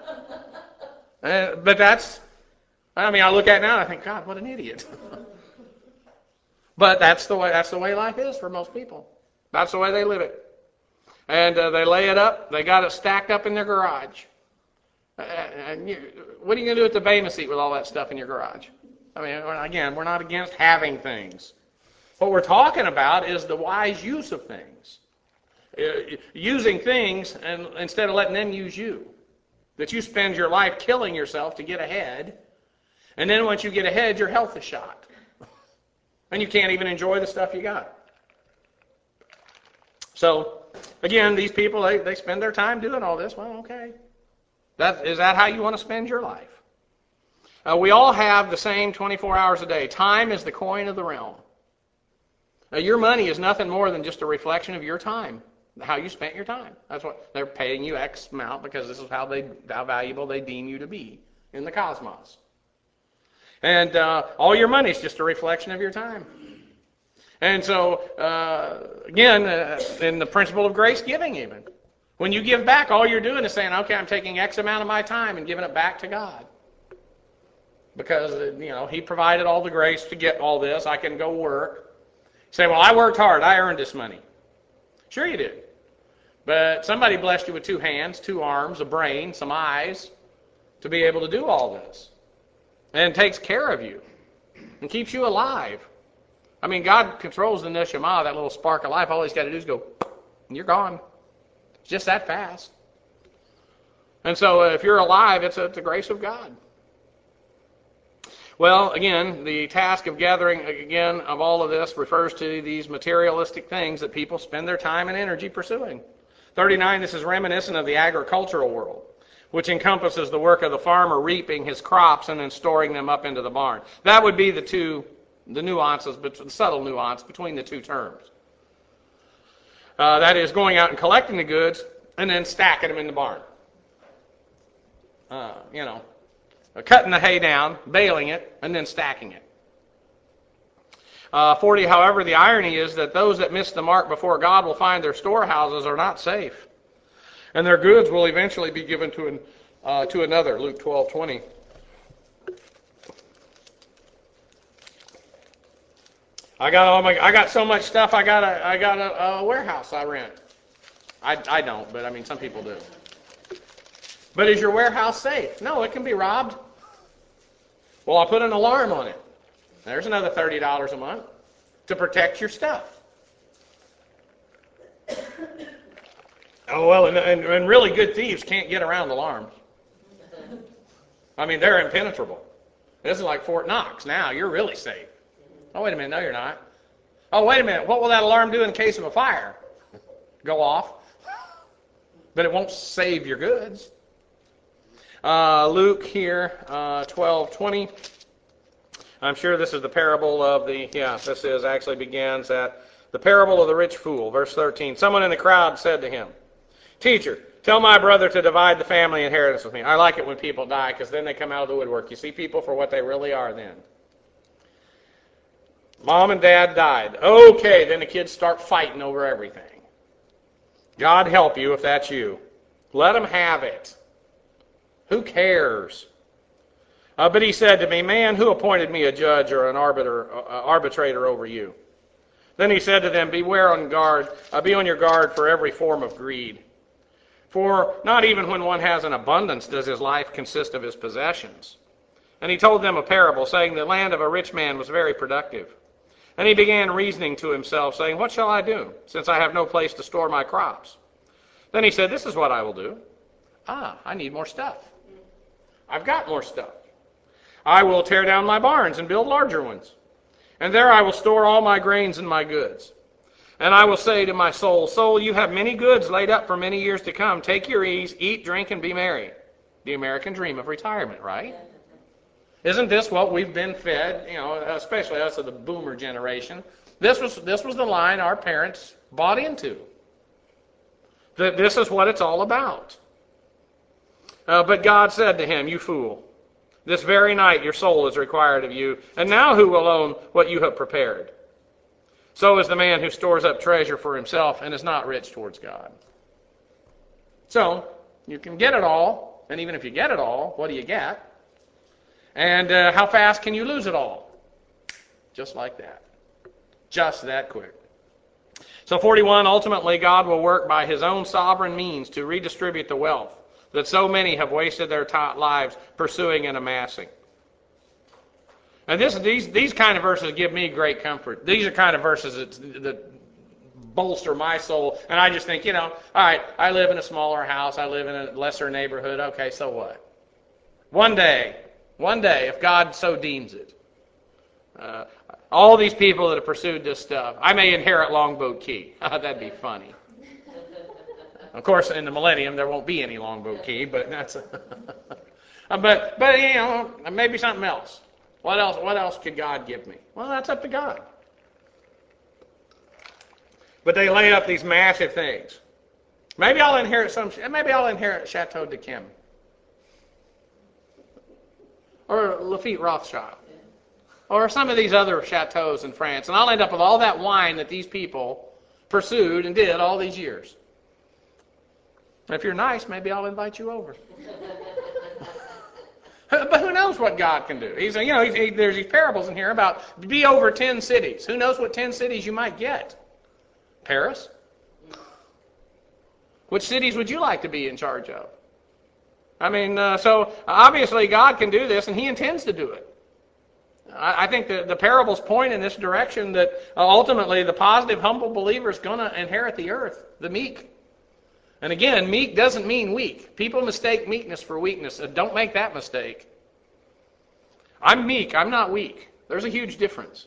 But I look at it now and I think, God, what an idiot. But that's the way life is for most people. That's the way they live it. And they lay it up. They got it stacked up in their garage. What are you going to do at the Bema seat with all that stuff in your garage? Again, we're not against having things. What we're talking about is the wise use of things. Using things and instead of letting them use you. That you spend your life killing yourself to get ahead. And then once you get ahead, your health is shot. And you can't even enjoy the stuff you got. So, again, these people, they spend their time doing all this. Well, okay. Is that how you want to spend your life? We all have the same 24 hours a day. Time is the coin of the realm. Your money is nothing more than just a reflection of your time, how you spent your time. That's what they're paying you X amount because this is how valuable they deem you to be in the cosmos. And all your money is just a reflection of your time. And so, again, in the principle of grace giving even, when you give back, all you're doing is saying, okay, I'm taking X amount of my time and giving it back to God. Because, He provided all the grace to get all this. I can go work. Say, well, I worked hard. I earned this money. Sure you did. But somebody blessed you with 2 hands, 2 arms, a brain, some eyes to be able to do all this. And takes care of you and keeps you alive. God controls the neshama, that little spark of life. All He's got to do is go, and you're gone. It's just that fast. And so if you're alive, it's the grace of God. Well, again, the task of gathering, again, of all of this refers to these materialistic things that people spend their time and energy pursuing. 39, this is reminiscent of the agricultural world, which encompasses the work of the farmer reaping his crops and then storing them up into the barn. That would be the nuances, the subtle nuance between the two terms. That is going out and collecting the goods and then stacking them in the barn. Cutting the hay down, baling it, and then stacking it. 40, however, the irony is that those that miss the mark before God will find their storehouses are not safe. And their goods will eventually be given to another. Luke 12:20. I got so much stuff. I got a warehouse I rent. I don't, but some people do. But is your warehouse safe? No, it can be robbed. Well, I'll put an alarm on it. There's another $30 a month to protect your stuff. Oh, well, and really good thieves can't get around alarms. They're impenetrable. This is like Fort Knox. Now you're really safe. Oh, wait a minute. No, you're not. Oh, wait a minute. What will that alarm do in case of a fire? Go off. But it won't save your goods. Luke here, 12:20. I'm sure this is the parable of begins at the parable of the rich fool, verse 13. Someone in the crowd said to him, "Teacher, tell my brother to divide the family inheritance with me." I like it when people die because then they come out of the woodwork. You see people for what they really are then. Mom and Dad died. Okay, then the kids start fighting over everything. God help you if that's you. Let them have it. Who cares? But he said to me, "Man, who appointed me a judge or an arbitrator over you?" Then he said to them, Be on your guard for every form of greed. For not even when one has an abundance does his life consist of his possessions. And he told them a parable, saying, the land of a rich man was very productive. And he began reasoning to himself, saying, what shall I do, since I have no place to store my crops? Then he said, this is what I will do. I need more stuff. I've got more stuff. I will tear down my barns and build larger ones. And there I will store all my grains and my goods. And I will say to my soul, soul, you have many goods laid up for many years to come. Take your ease, eat, drink, and be merry. The American dream of retirement, right? Isn't this what we've been fed, especially us of the boomer generation? This was the line our parents bought into. That this is what it's all about. But God said to him, you fool, this very night your soul is required of you, and now who will own what you have prepared? So is the man who stores up treasure for himself and is not rich towards God. So, you can get it all, and even if you get it all, what do you get? And how fast can you lose it all? Just like that. Just that quick. So 41, ultimately God will work by his own sovereign means to redistribute the wealth that so many have wasted their lives pursuing and amassing. And these kind of verses give me great comfort. These are kind of verses that bolster my soul. And I just think, all right, I live in a smaller house. I live in a lesser neighborhood. Okay, so what? One day, if God so deems it, all these people that have pursued this stuff, I may inherit Longboat Key. That'd be funny. Of course, in the millennium, there won't be any Longboat Key, but that's... but maybe something else. What else could God give me? Well, that's up to God. But they lay up these massive things. Maybe I'll inherit Chateau de Kim. Or Lafitte Rothschild. Or some of these other chateaus in France. And I'll end up with all that wine that these people pursued and did all these years. And if you're nice, maybe I'll invite you over. But who knows what God can do? There's these parables in here about be over 10 cities. Who knows what 10 cities you might get? Paris? Which cities would you like to be in charge of? So obviously God can do this, and he intends to do it. I think the parable's point in this direction that ultimately the positive, humble believer is going to inherit the earth, the meek. And again, meek doesn't mean weak. People mistake meekness for weakness. Don't make that mistake. I'm meek. I'm not weak. There's a huge difference.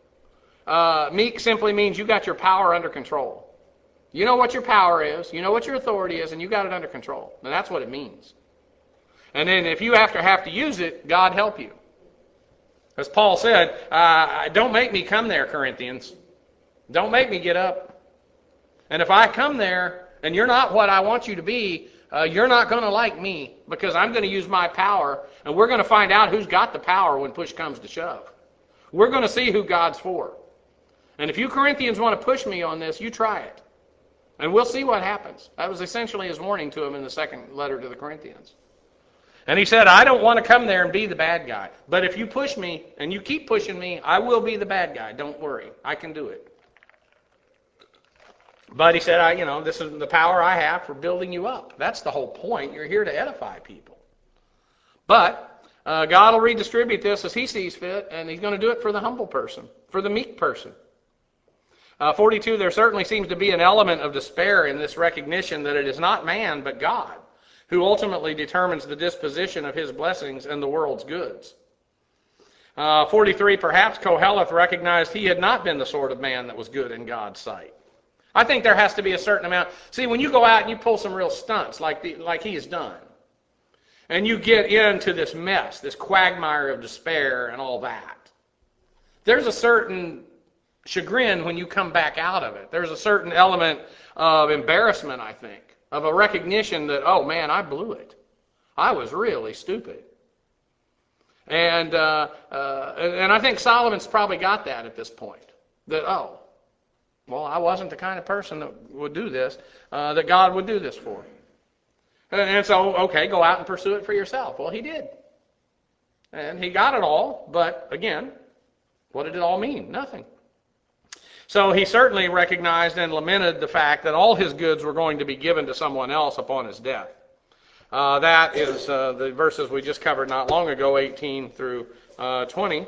Meek simply means you got your power under control. You know what your power is. You know what your authority is, and you got it under control. Now that's what it means. And then if you have to use it, God help you. As Paul said, don't make me come there, Corinthians. Don't make me get up. And if I come there and you're not what I want you to be, you're not going to like me because I'm going to use my power, and we're going to find out who's got the power when push comes to shove. We're going to see who God's for. And if you Corinthians want to push me on this, you try it. And we'll see what happens. That was essentially his warning to him in the second letter to the Corinthians. And he said, I don't want to come there and be the bad guy. But if you push me and you keep pushing me, I will be the bad guy. Don't worry. I can do it. But he said, this is the power I have for building you up. That's the whole point. You're here to edify people. But God will redistribute this as he sees fit, and he's going to do it for the humble person, for the meek person. 42, there certainly seems to be an element of despair in this recognition that it is not man, but God, who ultimately determines the disposition of his blessings and the world's goods. 43, perhaps Koheleth recognized he had not been the sort of man that was good in God's sight. I think there has to be a certain amount. See, when you go out and you pull some real stunts like he has done, and you get into this mess, this quagmire of despair and all that, there's a certain chagrin when you come back out of it. There's a certain element of embarrassment, I think, of a recognition that, oh man, I blew it. I was really stupid. And I think Solomon's probably got that at this point. That, I wasn't the kind of person that would do this, that God would do this for. And so, okay, go out and pursue it for yourself. Well, he did. And he got it all, but again, what did it all mean? Nothing. So he certainly recognized and lamented the fact that all his goods were going to be given to someone else upon his death. That is the verses we just covered not long ago, 18 through 20.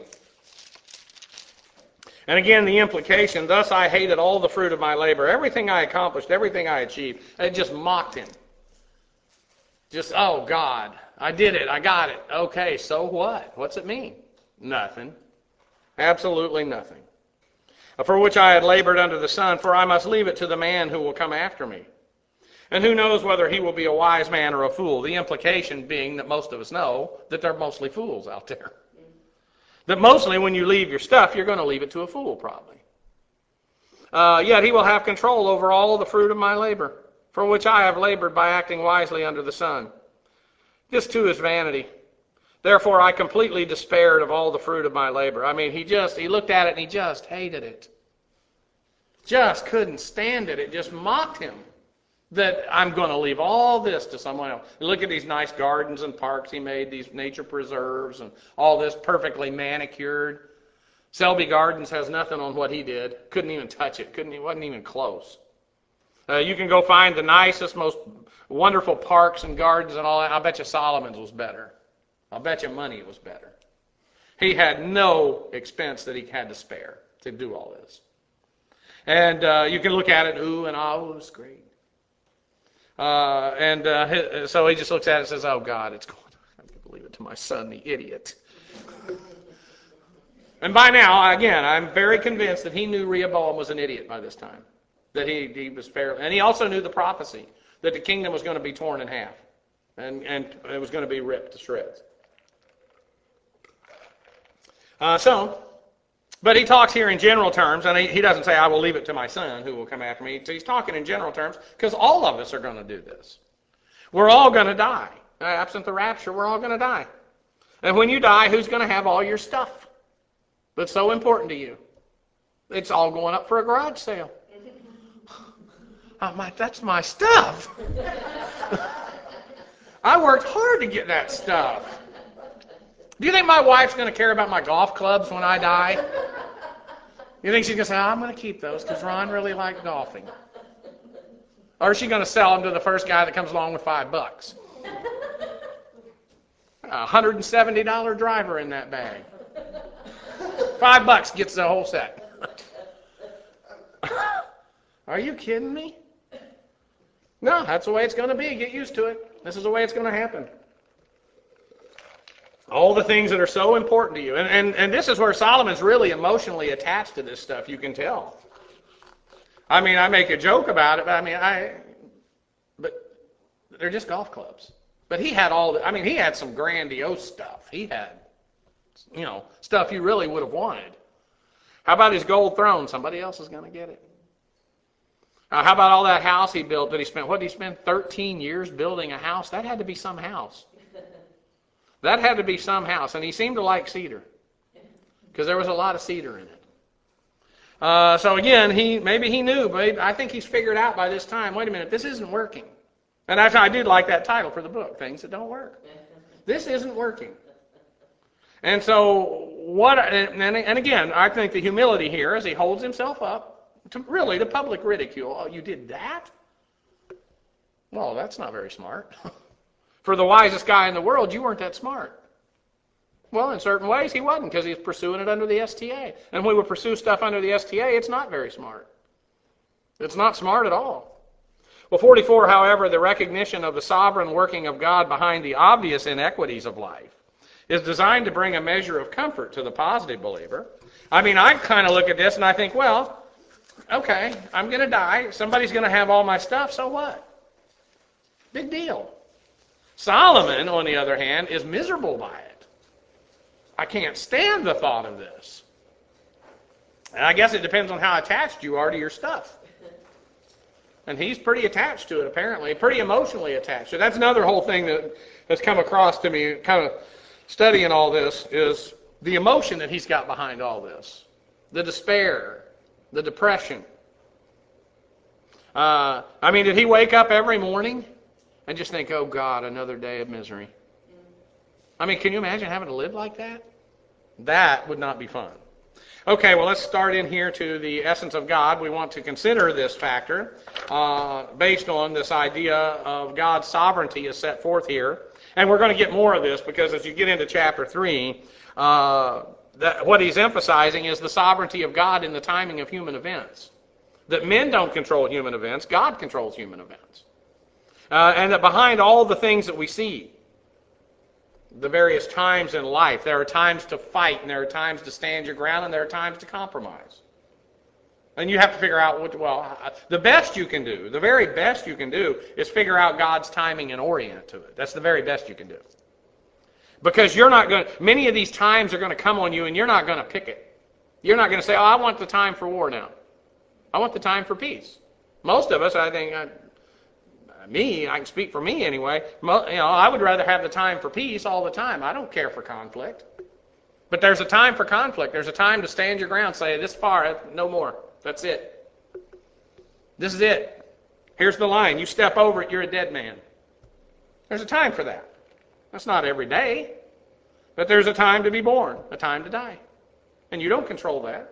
And again, the implication, thus I hated all the fruit of my labor. Everything I accomplished, everything I achieved, it just mocked him. Just, oh God, I did it, I got it. Okay, so what? What's it mean? Nothing. Absolutely nothing. For which I had labored under the sun, for I must leave it to the man who will come after me. And who knows whether he will be a wise man or a fool? The implication being that most of us know that they're mostly fools out there. That mostly when you leave your stuff, you're going to leave it to a fool probably. Yet he will have control over all the fruit of my labor, for which I have labored by acting wisely under the sun. This too is vanity. Therefore I completely despaired of all the fruit of my labor. I mean, he looked at it and he just hated it. Just couldn't stand it. It just mocked him. That I'm going to leave all this to someone else. Look at these nice gardens and parks he made, these nature preserves and all this perfectly manicured. Selby Gardens has nothing on what he did. Couldn't even touch it. Wasn't even close. You can go find the nicest, most wonderful parks and gardens and all that. I bet you Solomon's was better. I bet you money was better. He had no expense that he had to spare to do all this. And you can look at it, ooh, and oh, it was great. So he just looks at it and says, oh, God, it's going I can't believe it to my son, the idiot. And by now, again, I'm very convinced that he knew Rehoboam was an idiot by this time. That he was fair. And he also knew the prophecy that the kingdom was going to be torn in half. And it was going to be ripped to shreds. But he talks here in general terms, and he doesn't say, I will leave it to my son who will come after me. He's talking in general terms because all of us are going to do this. We're all going to die. Absent the rapture, we're all going to die. And when you die, who's going to have all your stuff that's so important to you? It's all going up for a garage sale. That's my stuff. I worked hard to get that stuff. Do you think my wife's going to care about my golf clubs when I die? You think she's going to say, I'm going to keep those because Ron really liked golfing? Or is she going to sell them to the first guy that comes along with $5? $170 driver in that bag. $5 gets the whole set. Are you kidding me? No, that's the way it's going to be. Get used to it. This is the way it's going to happen. All the things that are so important to you. And this is where Solomon's really emotionally attached to this stuff, you can tell. I mean, I make a joke about it, but they're just golf clubs. But he had he had some grandiose stuff. He had, stuff you really would have wanted. How about his gold throne? Somebody else is going to get it. How about all that house he built that he spent? What did he spend 13 years building a house? That had to be some house. That had to be some house. And he seemed to like cedar because there was a lot of cedar in it. So again, maybe he knew, but I think he's figured out by this time, wait a minute, this isn't working. And I did like that title for the book, Things That Don't Work. This isn't working. And so and again, I think the humility here as he holds himself up to public ridicule. Oh, you did that? Well, that's not very smart. For the wisest guy in the world, you weren't that smart. Well, in certain ways, he wasn't because he's pursuing it under the STA. And when we pursue stuff under the STA, it's not very smart. It's not smart at all. Well, 44, however, the recognition of the sovereign working of God behind the obvious inequities of life is designed to bring a measure of comfort to the positive believer. I mean, I kind of look at this and I think, well, okay, I'm going to die. Somebody's going to have all my stuff, so what? Big deal. Solomon, on the other hand, is miserable by it. I can't stand the thought of this. And I guess it depends on how attached you are to your stuff. And he's pretty attached to it, apparently, pretty emotionally attached. So that's another whole thing that has come across to me, kind of studying all this, is the emotion that he's got behind all this. The despair, the depression. Did he wake up every morning and just think, oh God, another day of misery? I mean, can you imagine having to live like that? That would not be fun. Okay, well, let's start in here to the essence of God. We want to consider this factor based on this idea of God's sovereignty is set forth here. And we're going to get more of this because as you get into chapter 3, what he's emphasizing is the sovereignty of God in the timing of human events. That men don't control human events, God controls human events. And that behind all the things that we see, the various times in life, there are times to fight, and there are times to stand your ground, and there are times to compromise. And you have to figure out the best you can do, the very best you can do, is figure out God's timing and orient to it. That's the very best you can do. Because many of these times are going to come on you, and you're not going to pick it. You're not going to say, I want the time for war now. I want the time for peace. Most of us, I think, I can speak for me anyway, I would rather have the time for peace all the time. I don't care for conflict. But there's a time for conflict. There's a time to stand your ground, say, this far, no more. That's it. This is it. Here's the line. You step over it, you're a dead man. There's a time for that. That's not every day. But there's a time to be born, a time to die. And you don't control that.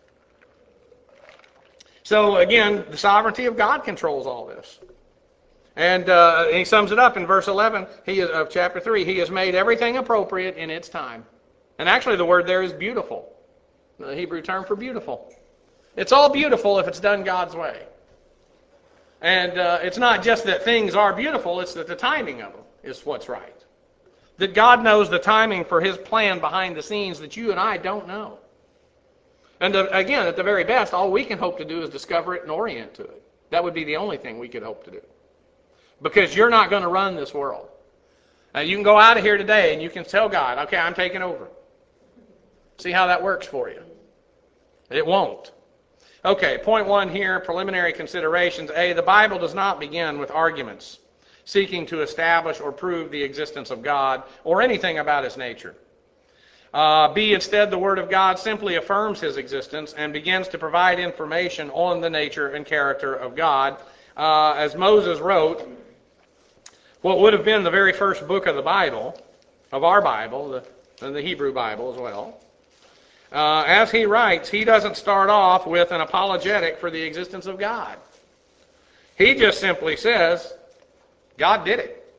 So again, the sovereignty of God controls all this. And he sums it up in verse 11 of chapter 3. He has made everything appropriate in its time. And actually the word there is beautiful. The Hebrew term for beautiful. It's all beautiful if it's done God's way. And it's not just that things are beautiful, it's that the timing of them is what's right. That God knows the timing for His plan behind the scenes that you and I don't know. And again, at the very best, all we can hope to do is discover it and orient to it. That would be the only thing we could hope to do. Because you're not going to run this world. You can go out of here today and you can tell God, okay, I'm taking over. See how that works for you. It won't. Okay, point 1 here, preliminary considerations. A, the Bible does not begin with arguments seeking to establish or prove the existence of God or anything about His nature. B, instead, the Word of God simply affirms His existence and begins to provide information on the nature and character of God. As Moses wrote, what would have been the very first book of the Bible, of our Bible, the Hebrew Bible as well, as he writes, he doesn't start off with an apologetic for the existence of God. He just simply says, God did it.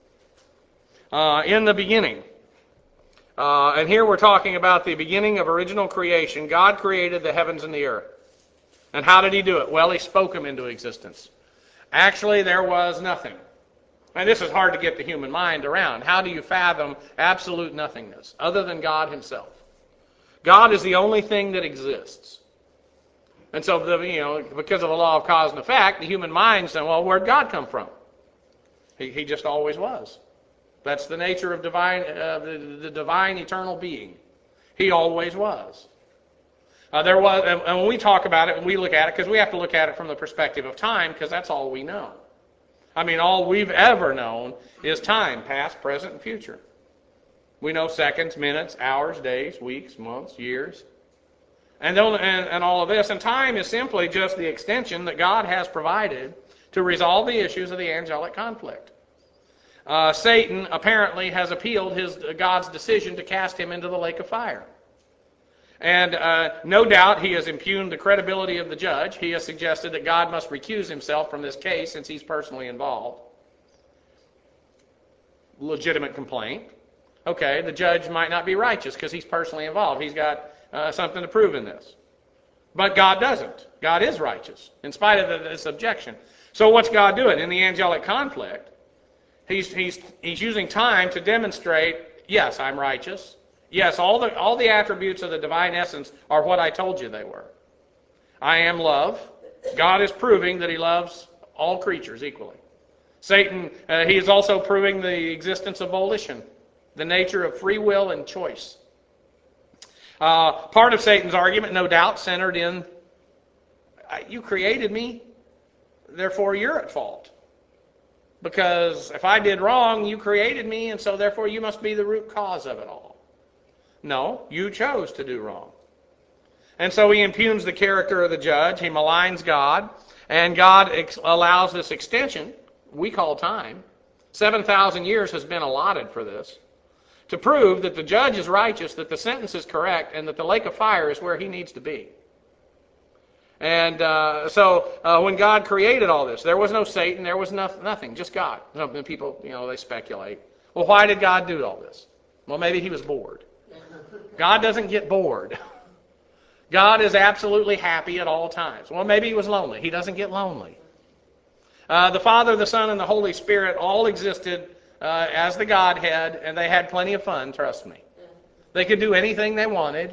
In the beginning. And here we're talking about the beginning of original creation. God created the heavens and the earth. And how did He do it? Well, He spoke them into existence. Actually, there was nothing. And this is hard to get the human mind around. How do you fathom absolute nothingness other than God Himself? God is the only thing that exists. And so, because of the law of cause and effect, the human mind says, well, where'd God come from? He just always was. That's the nature of the divine eternal being. He always was. And when we talk about it and we look at it, because we have to look at it from the perspective of time, because that's all we know. I mean, all we've ever known is time, past, present, and future. We know seconds, minutes, hours, days, weeks, months, years. And all of this. And time is simply just the extension that God has provided to resolve the issues of the angelic conflict. Satan apparently has appealed God's decision to cast him into the lake of fire. And no doubt he has impugned the credibility of the judge. He has suggested that God must recuse himself from this case since he's personally involved. Legitimate complaint. Okay, the judge might not be righteous because he's personally involved. He's got something to prove in this. But God doesn't. God is righteous in spite of this objection. So what's God doing? In the angelic conflict, he's using time to demonstrate, yes, I'm righteous. Yes, all the attributes of the divine essence are what I told you they were. I am love. God is proving that He loves all creatures equally. Satan, he is also proving the existence of volition, the nature of free will and choice. Part of Satan's argument, no doubt, centered in, you created me, therefore you're at fault. Because if I did wrong, you created me, and so therefore you must be the root cause of it all. No, you chose to do wrong. And so he impugns the character of the judge. He maligns God. And God allows this extension, we call time. 7,000 years has been allotted for this. to prove that the judge is righteous, that the sentence is correct, and that the lake of fire is where he needs to be. And so when God created all this, there was no Satan, there was nothing, just God. People, they speculate. Well, why did God do all this? Well, maybe he was bored. God doesn't get bored. God is absolutely happy at all times. Well, maybe he was lonely. He doesn't get lonely. The Father, the Son, and the Holy Spirit all existed as the Godhead, and they had plenty of fun, trust me. They could do anything they wanted.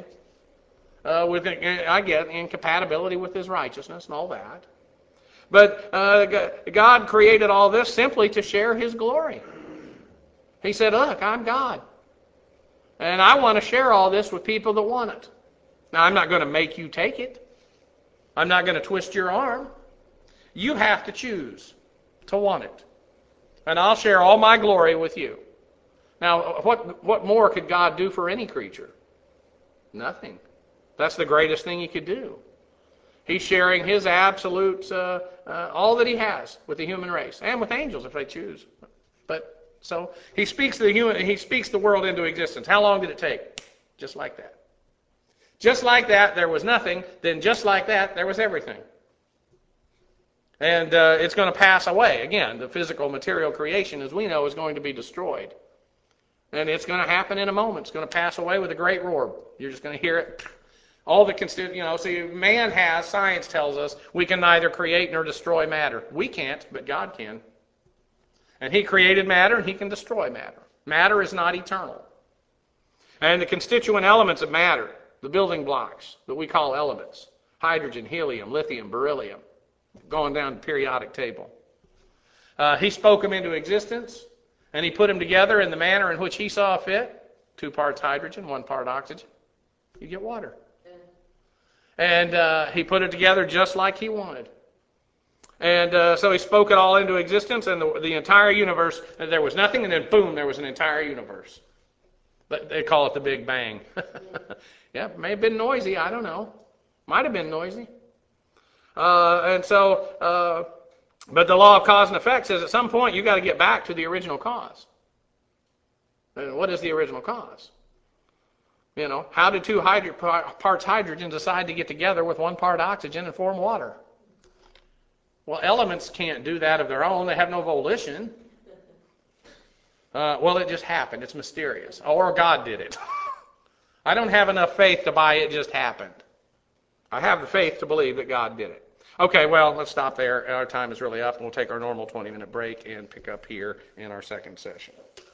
I get incompatibility with his righteousness and all that. But God created all this simply to share his glory. He said, look, I'm God. And I want to share all this with people that want it. Now, I'm not going to make you take it. I'm not going to twist your arm. You have to choose to want it. And I'll share all my glory with you. Now, what more could God do for any creature? Nothing. That's the greatest thing he could do. He's sharing his absolute, all that he has with the human race, and with angels if they choose. But so he speaks the world into existence. How long did it take? Just like that. Just like that, there was nothing. Then just like that, there was everything. And it's going to pass away. Again, the physical material creation, as we know, is going to be destroyed. And it's going to happen in a moment. It's going to pass away with a great roar. You're just going to hear it. All the see, man has, science tells us, we can neither create nor destroy matter. We can't, but God can. And he created matter, and he can destroy matter. Matter is not eternal. And the constituent elements of matter, the building blocks that we call elements, hydrogen, helium, lithium, beryllium, going down the periodic table. He spoke them into existence, and he put them together in the manner in which he saw fit. 2 parts hydrogen, 1 part oxygen. You get water. And he put it together just like he wanted. And so he spoke it all into existence, and the entire universe, and there was nothing, and then boom, there was an entire universe. But they call it the Big Bang. Yeah, it may have been noisy, I don't know. Might have been noisy. But the law of cause and effect says at some point you've got to get back to the original cause. And what is the original cause? How did 2 parts hydrogen decide to get together with 1 part oxygen and form water? Well, elements can't do that of their own. They have no volition. Well, it just happened. It's mysterious. Or God did it. I don't have enough faith to buy it just happened. I have the faith to believe that God did it. Okay, well, let's stop there. Our time is really up, and we'll take our normal 20-minute break and pick up here in our second session.